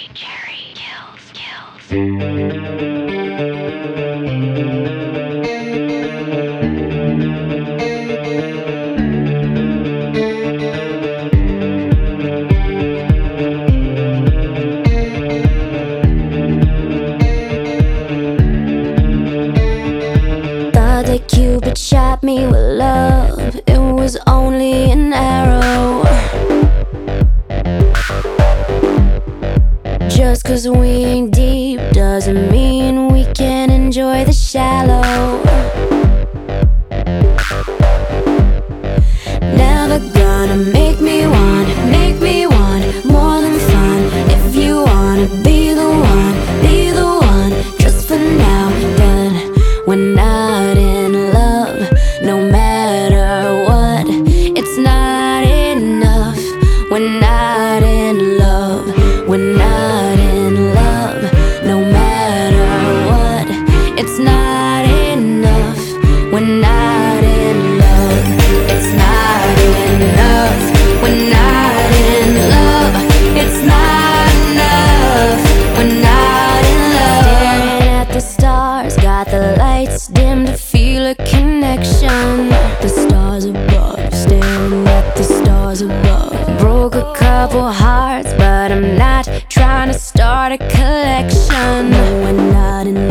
Carry kills. Thought that Cupid shot me with love. It was only an arrow. Just 'cause we ain't deep doesn't mean we can't enjoy the shallow. Never gonna make me want more than fun. If you wanna be the one, just for now. But we're not in love, no matter what. It's not enough. We're not in love. We're not in love, no matter what. It's not enough. We're not in love. It's not enough. We're not in love. It's not enough. We're not in love. Staring at the stars, got the lights dim to feel a connection. The stars above, staring at the stars above. Broke a couple hearts, but I'm not trying to start a collection. No, we're not in